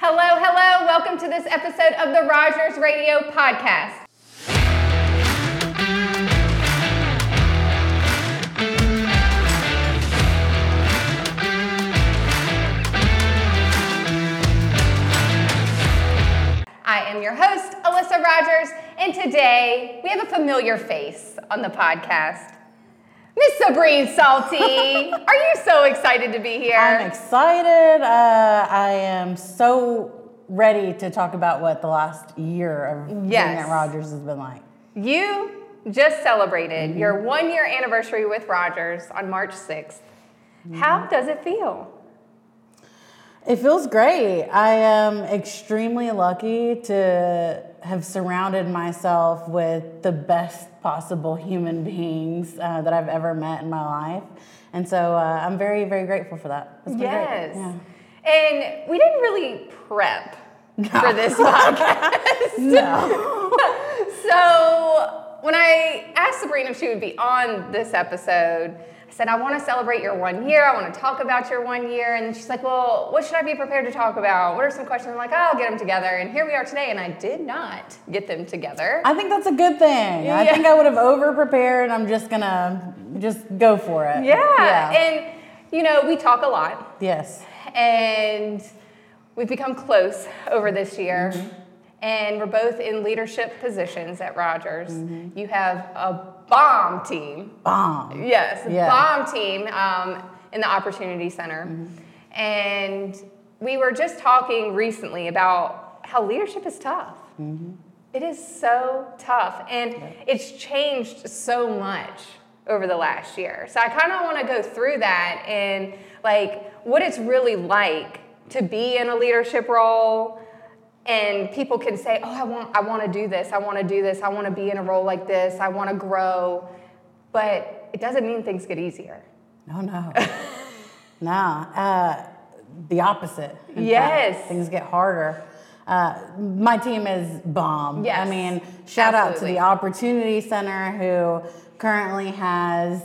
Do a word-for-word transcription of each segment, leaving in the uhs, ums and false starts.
Hello, hello. Welcome to this episode of the Rogers Radio Podcast. I am your host, Alyssa Rogers, and today we have a familiar face on the podcast. Miss Sabrine Salty, are you so excited to be here? I'm excited. Uh, I am so ready to talk about what the last year of Yes. being at Rogers has been like. You just celebrated mm-hmm. your one-year anniversary with Rogers on March sixth. Mm-hmm. How does it feel? It feels great. I am extremely lucky to have surrounded myself with the best possible human beings uh, that I've ever met in my life. And so uh, I'm very, very grateful for that. It's been Yes. great. Yeah. And we didn't really prep no. for this podcast. No. So when I asked Sabrine if she would be on this episode, I said, I want to celebrate your one year. I want to talk about your one year. And she's like, well, what should I be prepared to talk about? What are some questions? I'm like, oh, I'll get them together. And here we are today. And I did not get them together. I think that's a good thing. Yeah. I think I would have over-prepared. I'm just going to just go for it. Yeah. yeah. And, you know, we talk a lot. Yes. And we've become close over this year. Mm-hmm. And we're both in leadership positions at Rogers. Mm-hmm. You have a bomb team. Bomb. Yes, yeah. bomb team um, in the Opportunity Center. Mm-hmm. And we were just talking recently about how leadership is tough. Mm-hmm. It is so tough. And yeah. it's changed so much over the last year. So I kind of want to go through that and like what it's really like to be in a leadership role. And people can say, oh, I want I want to do this, I want to do this, I want to be in a role like this, I want to grow. But it doesn't mean things get easier. No, no. no. Uh, the opposite. Yes. Fact. Things get harder. Uh, my team is bomb. Yes. I mean, shout Absolutely. out to the Opportunity Center who currently has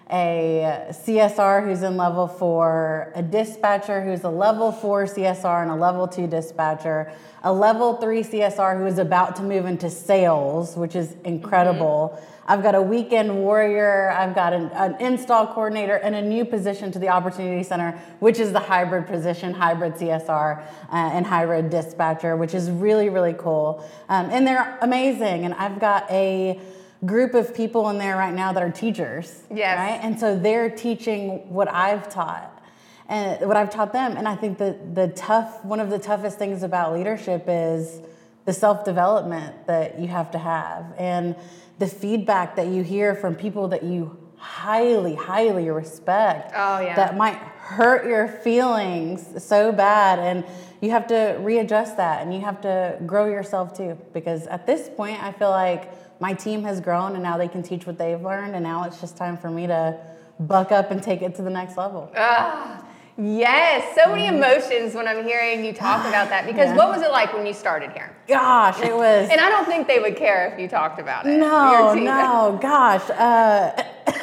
a C S R who's in level four, a dispatcher who's a level four C S R and a level two dispatcher, a level three C S R who is about to move into sales, which is incredible. Mm-hmm. I've got a weekend warrior, I've got an, an install coordinator, and a new position to the Opportunity Center, which is the hybrid position, hybrid C S R uh, and hybrid dispatcher, which is really, really cool. Um, and they're amazing. And I've got a group of people in there right now that are teachers. Yes. Right? And so they're teaching what I've taught and what I've taught them. And I think that the tough, one of the toughest things about leadership is the self-development that you have to have and the feedback that you hear from people that you highly, highly respect. Oh, yeah. That might hurt your feelings so bad. And you have to readjust that and you have to grow yourself too. Because at this point, I feel like my team has grown and now they can teach what they've learned and now it's just time for me to buck up and take it to the next level. Ah, yes, so many emotions when I'm hearing you talk about that because yeah. what was it like when you started here? Gosh, it was... And I don't think they would care if you talked about it. No, no, gosh. Uh,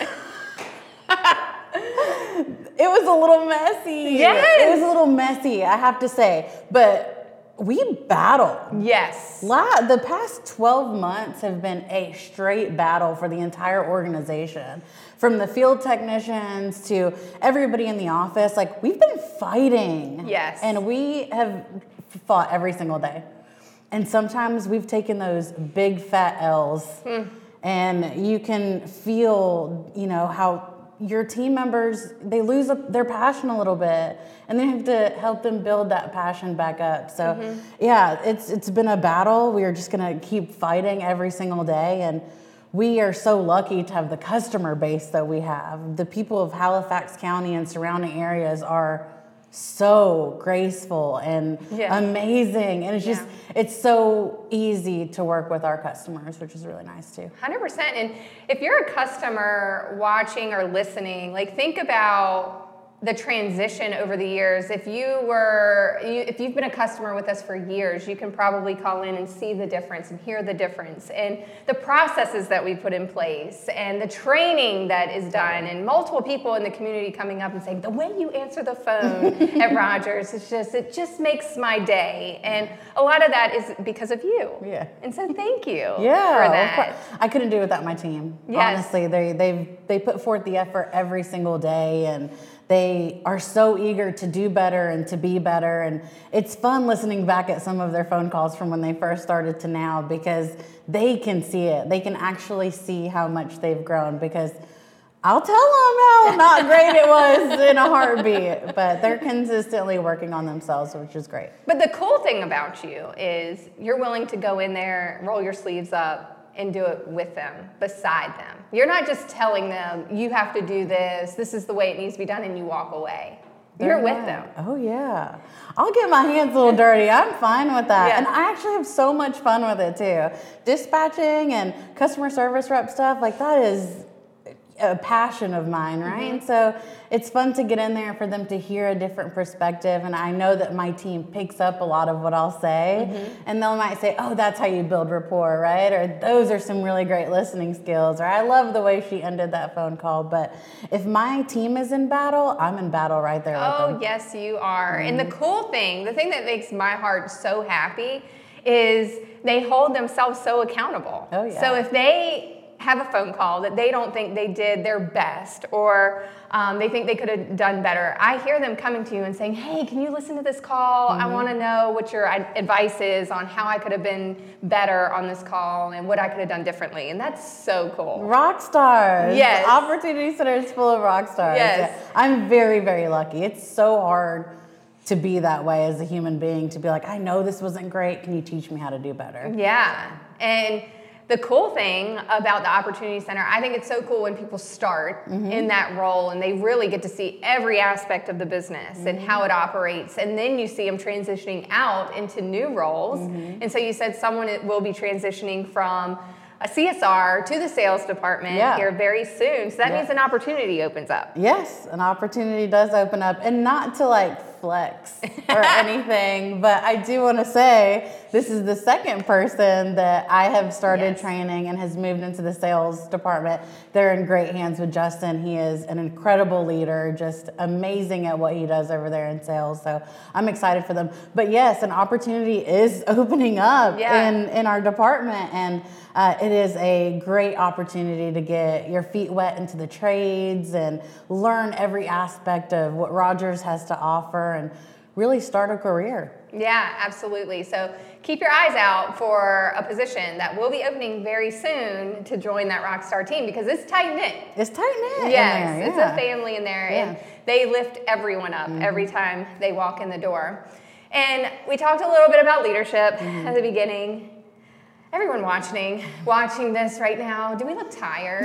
it was a little messy. Yes. It was a little messy, I have to say, but we battled. Yes. La- the past twelve months have been a straight battle for the entire organization. From the field technicians to everybody in the office, like we've been fighting. Yes. And we have fought every single day. And sometimes we've taken those big fat L's hmm. and you can feel, you know, how your team members, they lose a, their passion a little bit and then you have to help them build that passion back up. So mm-hmm. yeah, it's it's been a battle. We are just going to keep fighting every single day. And we are so lucky to have the customer base that we have. The people of Halifax County and surrounding areas are so graceful and yeah. amazing. And it's just, yeah. it's so easy to work with our customers, which is really nice too. one hundred percent. And if you're a customer watching or listening, like think about the transition over the years. If you were, you, if you've been a customer with us for years, you can probably call in and see the difference and hear the difference and the processes that we put in place and the training that is done and multiple people in the community coming up and saying, the way you answer the phone at Rogers, it's just, it just makes my day. And a lot of that is because of you. Yeah. And so thank you yeah, for that. I couldn't do it without my team. Yes. Honestly, they, they they put forth the effort every single day, and they are so eager to do better and to be better. And it's fun listening back at some of their phone calls from when they first started to now, because they can see it. They can actually see how much they've grown, because I'll tell them how not great it was in a heartbeat, but they're consistently working on themselves, which is great. But the cool thing about you is you're willing to go in there, roll your sleeves up, and do it with them, beside them. You're not just telling them, you have to do this, this is the way it needs to be done, and you walk away. You're with them. Oh, yeah. I'll get my hands a little dirty. I'm fine with that. Yeah. And I actually have so much fun with it, too. Dispatching and customer service rep stuff, like that is a passion of mine, right? Mm-hmm. So it's fun to get in there for them to hear a different perspective. And I know that my team picks up a lot of what I'll say. Mm-hmm. And they might say, oh, that's how you build rapport, right? Or those are some really great listening skills. Or I love the way she ended that phone call. But if my team is in battle, I'm in battle right there oh, with them. yes, you are. Mm-hmm. And the cool thing, the thing that makes my heart so happy is they hold themselves so accountable. Oh, yeah. So if they have a phone call that they don't think they did their best, or um, they think they could have done better, I hear them coming to you and saying, hey, can you listen to this call? Mm-hmm. I want to know what your advice is on how I could have been better on this call and what I could have done differently. And that's so cool. Rock stars. Yes. The Opportunity Center is full of rock stars. Yes. Yeah. I'm very, very lucky. It's so hard to be that way as a human being, to be like, I know this wasn't great. Can you teach me how to do better? Yeah. And the cool thing about the Opportunity Center, I think it's so cool when people start mm-hmm. in that role and they really get to see every aspect of the business mm-hmm. and how it operates. And then you see them transitioning out into new roles. Mm-hmm. And so you said someone will be transitioning from a C S R to the sales department yeah. here very soon. So that yeah. means an opportunity opens up. Yes, an opportunity does open up, and not to like flex or anything, but I do want to say this is the second person that I have started yes. training and has moved into the sales department. They're in great hands with Justin. He is an incredible leader, just amazing at what he does over there in sales. So I'm excited for them. But yes, an opportunity is opening up yeah. in, in our department, and Uh, it is a great opportunity to get your feet wet into the trades and learn every aspect of what Rogers has to offer and really start a career. Yeah, absolutely. So keep your eyes out for a position that will be opening very soon to join that Rockstar team, because it's tight-knit. It's tight-knit Yes, in there, yeah. It's a family in there, yeah. and they lift everyone up mm-hmm. every time they walk in the door. And we talked a little bit about leadership mm-hmm. at the beginning. Everyone watching, watching this right now, do we look tired?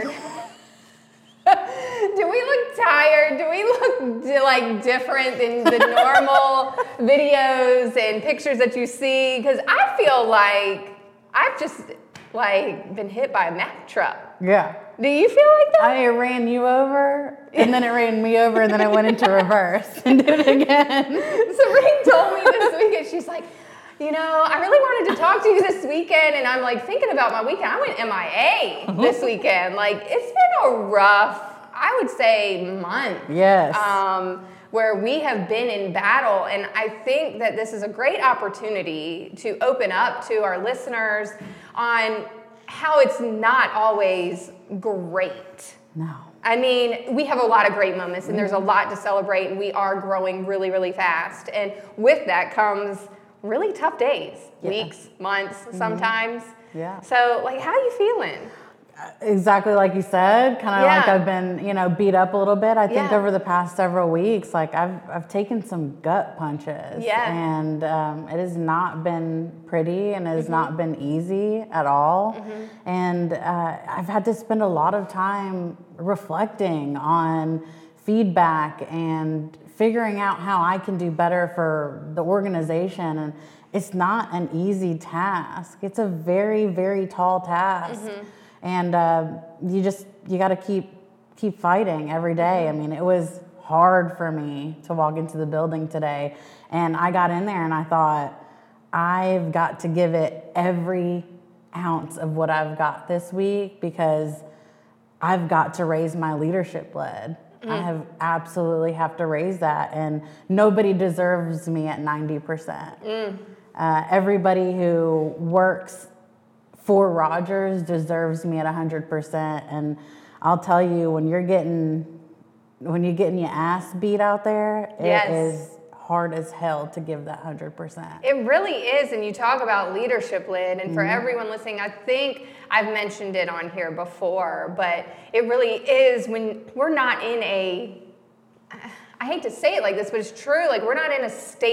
Do we look tired? Do we look like different than the normal videos and pictures that you see? Because I feel like I've just like been hit by a Mack truck. Yeah. Do you feel like that? I ran you over, and then it ran me over, and then I went into reverse and did it again. Sabrine told me this weekend, she's like, you know, I really wanted to talk to you this weekend, and I'm like thinking about my weekend. I went M I A this weekend. Like, it's been a rough, I would say, month. Yes. Um, where we have been in battle, and I think that this is a great opportunity to open up to our listeners on how it's not always great. No. I mean, we have a lot of great moments, and there's a lot to celebrate, and we are growing really, really fast. And with that comes really tough days, yeah. weeks, months, mm-hmm. sometimes. Yeah. So, like, how are you feeling? Exactly like you said, kind of yeah. like I've been, you know, beat up a little bit. I think yeah. over the past several weeks, like I've I've taken some gut punches. Yeah. And um, it has not been pretty, and it has mm-hmm. not been easy at all. Mm-hmm. And uh, I've had to spend a lot of time reflecting on feedback and figuring out how I can do better for the organization. And it's not an easy task. It's a very, very tall task. Mm-hmm. And uh, you just, you got to keep keep fighting every day. I mean, it was hard for me to walk into the building today. And I got in there and I thought, I've got to give it every ounce of what I've got this week because I've got to raise my leadership lead. Mm. I have absolutely have to raise that, and nobody deserves me at ninety percent. Mm. Uh, everybody who works for Rogers deserves me at one hundred percent. And I'll tell you, when you're getting when you're getting your ass beat out there, it yes. is hard as hell to give that one hundred percent. It really is, and you talk about leadership lid, and for mm-hmm. everyone listening, I think I've mentioned it on here before, but it really is when we're not in a, I hate to say it like this, but it's true, like we're not in a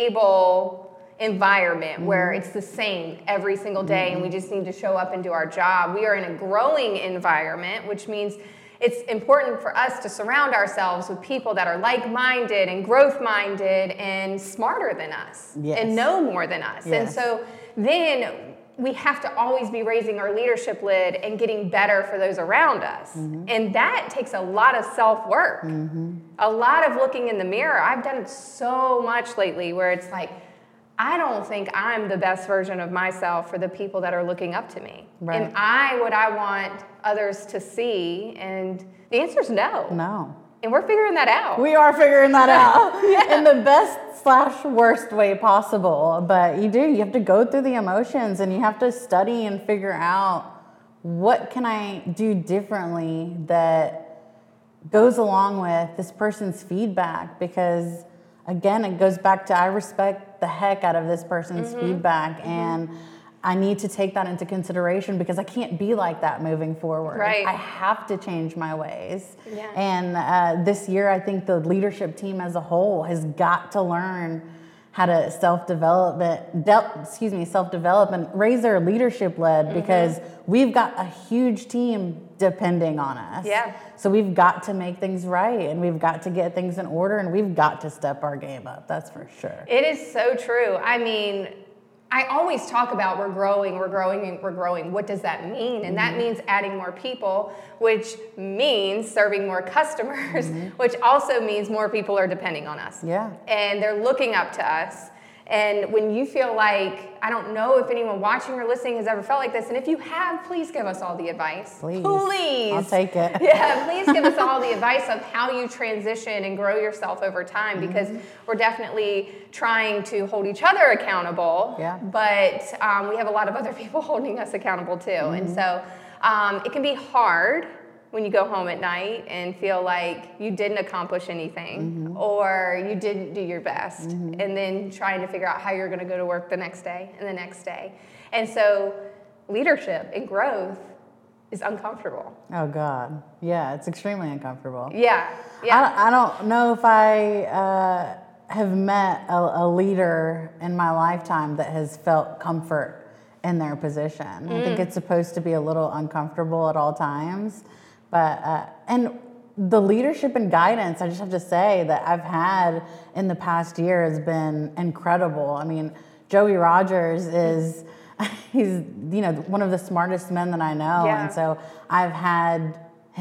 stable environment mm-hmm. where it's the same every single day mm-hmm. and we just need to show up and do our job. We are in a growing environment, which means it's important for us to surround ourselves with people that are like-minded and growth-minded and smarter than us yes. and know more than us. Yes. And so then we have to always be raising our leadership lid and getting better for those around us. Mm-hmm. And that takes a lot of self-work, mm-hmm. a lot of looking in the mirror. I've done it so much lately where it's like, I don't think I'm the best version of myself for the people that are looking up to me. Right. Am I what I want others to see? And the answer is no. No. And we're figuring that out. We are figuring that out yeah. in the best slash worst way possible. But you do, you have to go through the emotions and you have to study and figure out what can I do differently that goes along with this person's feedback, because again, it goes back to I respect the heck out of this person's mm-hmm. feedback, mm-hmm. and I need to take that into consideration because I can't be like that moving forward. Right. I have to change my ways. Yeah. And uh, this year, I think the leadership team as a whole has got to learn how to self-development, de- excuse me, self-development, raise their leadership lead mm-hmm. because we've got a huge team depending on us. Yeah. So we've got to make things right, and we've got to get things in order, and we've got to step our game up. That's for sure. It is so true. I mean, I always talk about we're growing, we're growing, and we're growing. What does that mean? And that means adding more people, which means serving more customers, mm-hmm. which also means more people are depending on us. Yeah. And they're looking up to us. And when you feel like, I don't know if anyone watching or listening has ever felt like this, and if you have, please give us all the advice. Please. Please. I'll take it. Yeah, please give us all the advice of how you transition and grow yourself over time, because mm-hmm. we're definitely trying to hold each other accountable, yeah. but um, we have a lot of other people holding us accountable too. Mm-hmm. And so um, it can be hard when you go home at night and feel like you didn't accomplish anything mm-hmm. or you didn't do your best, mm-hmm. and then trying to figure out how you're going to go to work the next day and the next day. And so leadership and growth is uncomfortable. Oh God. Yeah, it's extremely uncomfortable. Yeah. Yeah. I, I don't know if I uh, have met a, a leader in my lifetime that has felt comfort in their position. Mm. I think it's supposed to be a little uncomfortable at all times. But, uh, and the leadership and guidance, I just have to say, that I've had in the past year has been incredible. I mean, Joey Rogers is, he's, you know, one of the smartest men that I know. Yeah. And so I've had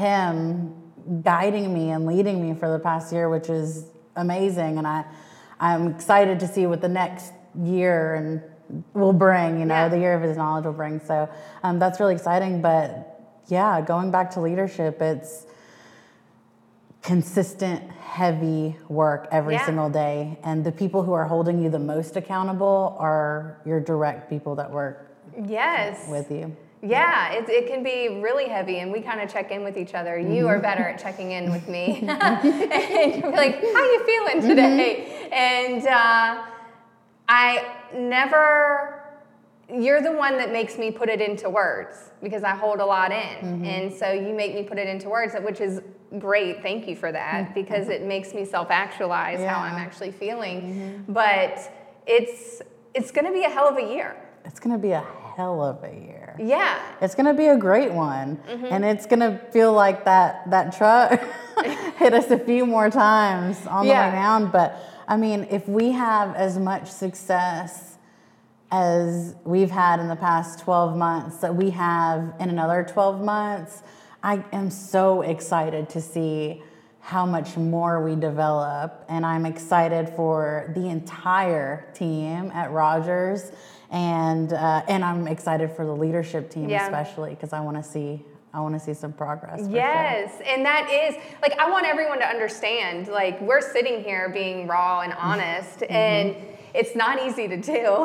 him guiding me and leading me for the past year, which is amazing. And I, I'm excited to see what the next year and will bring, you know, yeah. the year of his knowledge will bring. So um, that's really exciting. But yeah, going back to leadership, it's consistent, heavy work every yeah. single day. And the people who are holding you the most accountable are your direct people that work yes. with you. Yeah, it, it can be really heavy, and we kind of check in with each other. You mm-hmm. are better at checking in with me. And you're like, how you feeling today? Mm-hmm. And uh, I never... You're the one that makes me put it into words because I hold a lot in. Mm-hmm. And so you make me put it into words, which is great. Thank you for that, because it makes me self-actualize yeah. how I'm actually feeling. Mm-hmm. But it's it's going to be a hell of a year. It's going to be a hell of a year. Yeah. It's going to be a great one. Mm-hmm. And it's going to feel like that, that truck hit us a few more times on yeah. the way down. But, I mean, if we have as much success as we've had in the past twelve months, that we have in another twelve months, I am so excited to see how much more we develop. And I'm excited for the entire team at Rogers. And uh, and I'm excited for the leadership team, yeah. especially, because I want to see I want to see some progress. Yes, sure. And that is, like, I want everyone to understand, like, we're sitting here being raw and honest, mm-hmm. and it's not easy to do.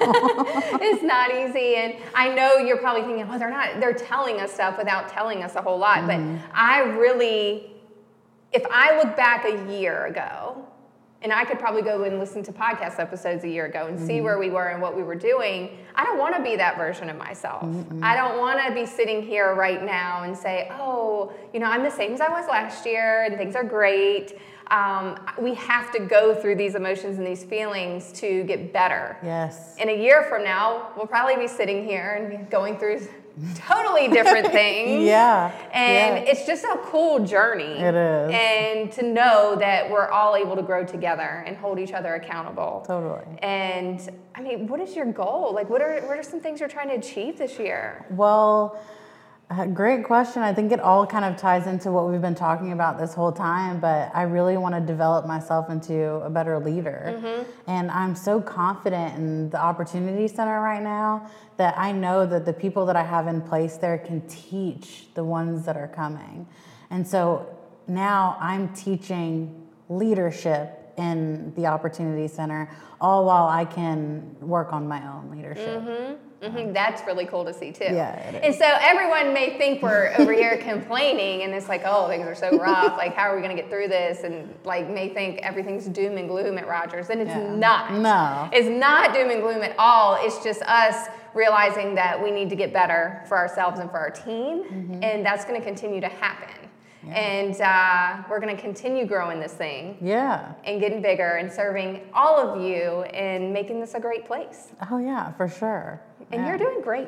It's not easy, and I know you're probably thinking, oh, they're not, they're telling us stuff without telling us a whole lot, mm-hmm. but I really, if I look back a year ago, and I could probably go and listen to podcast episodes a year ago and mm-hmm. see where we were and what we were doing. I don't want to be that version of myself. Mm-hmm. I don't want to be sitting here right now and say, oh, you know, I'm the same as I was last year and things are great. Um, we have to go through these emotions and these feelings to get better. Yes. In a year from now, we'll probably be sitting here and be going through totally different things. Yeah. And yeah. it's just a cool journey. It is. And to know that we're all able to grow together and hold each other accountable. Totally. And I mean, what is your goal? Like, what are what are some things you're trying to achieve this year? Well, uh, great question. I think it all kind of ties into what we've been talking about this whole time, but I really want to develop myself into a better leader. Mm-hmm. And I'm so confident in the Opportunity Center right now that I know that the people that I have in place there can teach the ones that are coming. And so now I'm teaching leadership in the Opportunity Center, all while I can work on my own leadership. Mm-hmm. Mm-hmm. That's really cool to see too. Yeah, it is. And so everyone may think we're over here complaining and it's like, oh, things are so rough. Like, how are we going to get through this? And like may think everything's doom and gloom at Rogers. And it's yeah. not. No. It's not doom and gloom at all. It's just us realizing that we need to get better for ourselves and for our team. Mm-hmm. And that's going to continue to happen. Yeah. And uh, we're going to continue growing this thing. Yeah. And getting bigger and serving all of you and making this a great place. Oh, yeah, for sure. And yeah. you're doing great.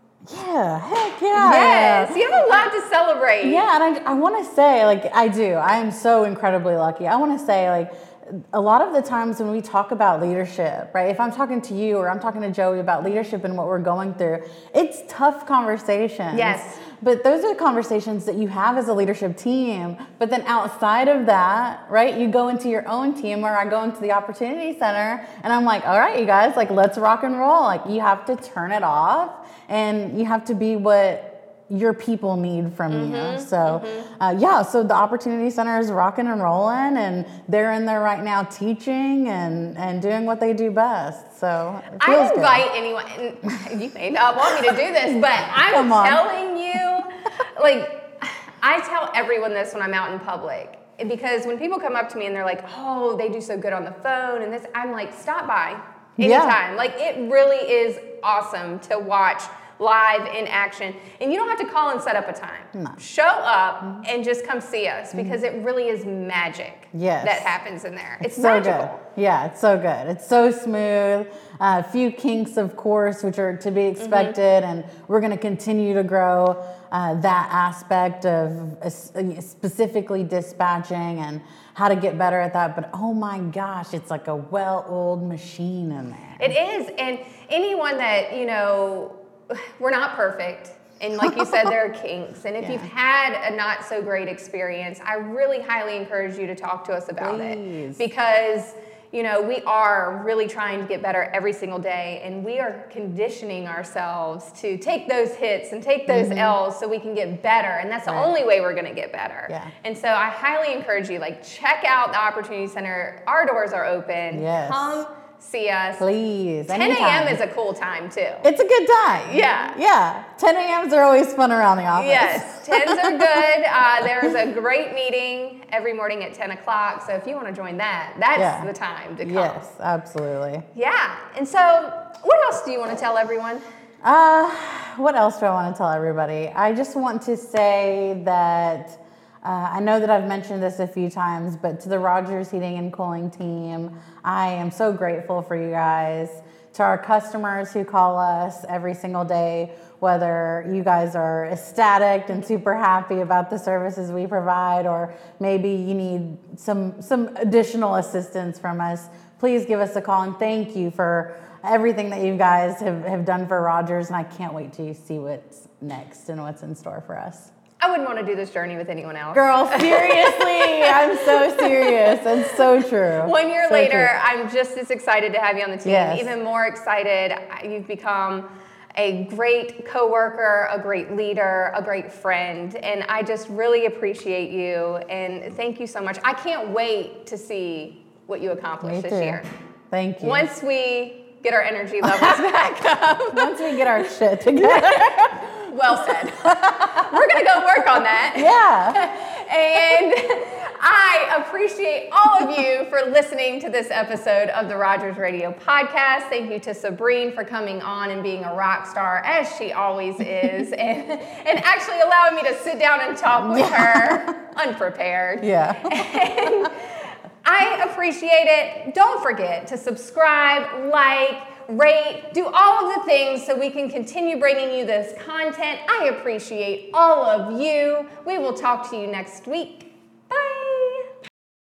Yeah, heck yeah. Yes, you have a lot to celebrate. Yeah, and I, I want to say, like, I do. I am so incredibly lucky. I want to say, like, a lot of the times when we talk about leadership, right? If I'm talking to you or I'm talking to Joey about leadership and what we're going through, it's tough conversations. Yes. But those are conversations that you have as a leadership team. But then outside of that, right, you go into your own team, or I go into the Opportunity Center and I'm like, all right, you guys, like, let's rock and roll. Like, you have to turn it off and you have to be what your people need from mm-hmm, you. So, mm-hmm. uh, yeah, so the Opportunity Center is rocking and rolling, and they're in there right now teaching and, and doing what they do best. So, it feels I invite good. anyone, and you may not want me to do this, but I'm telling you, like, I tell everyone this when I'm out in public, because when people come up to me and they're like, oh, they do so good on the phone and this, I'm like, stop by anytime. Yeah. Like, it really is awesome to watch live in action. And you don't have to call and set up a time. No. Show up mm-hmm. and just come see us, because mm-hmm. it really is magic yes. that happens in there. It's, it's so magical. Good. Yeah, it's so good. It's so smooth. A uh, few kinks, of course, which are to be expected, mm-hmm. and we're going to continue to grow uh, that aspect of uh, specifically dispatching and how to get better at that. But oh my gosh, it's like a well-oiled machine in there. It is. And anyone that, you know, we're not perfect. And like you said, there are kinks. And if yeah. you've had a not so great experience, I really highly encourage you to talk to us about Please. it. Because, you know, we are really trying to get better every single day. And we are conditioning ourselves to take those hits and take those mm-hmm. L's so we can get better. And that's the right. only way we're going to get better. Yeah. And so I highly encourage you, like, check out the Opportunity Center. Our doors are open. Yes. Come see us. Please. ten a.m. is a cool time too. It's a good time. Yeah. Yeah. ten a.m.s are always fun around the office. Yes. tens are good. Uh, there's a great meeting every morning at ten o'clock. So if you want to join that, that's yeah. the time to come. Yes, absolutely. Yeah. And so what else do you want to tell everyone? Uh, what else do I want to tell everybody? I just want to say that Uh, I know that I've mentioned this a few times, but to the Rogers Heating and Cooling team, I am so grateful for you guys. To our customers who call us every single day, whether you guys are ecstatic and super happy about the services we provide, or maybe you need some some additional assistance from us, please give us a call, and thank you for everything that you guys have, have done for Rogers, and I can't wait to see what's next and what's in store for us. I wouldn't want to do this journey with anyone else. Girl, seriously, I'm so serious. It's so true. One year so later, true. I'm just as excited to have you on the team. Yes. Even more excited. You've become a great coworker, a great leader, a great friend, and I just really appreciate you, and thank you so much. I can't wait to see what you accomplish Me this too. year. Thank you. Once we get our energy levels back up. Once we get our shit together. Well said. We're going to go work on that. Yeah. And I appreciate all of you for listening to this episode of the Rogers Radio Podcast. Thank you to Sabrine for coming on and being a rock star, as she always is, and, and actually allowing me to sit down and talk with Yeah. her unprepared. Yeah. And I appreciate it. Don't forget to subscribe, like, rate, do all of the things so we can continue bringing you this content. I appreciate all of you. We will talk to you next week.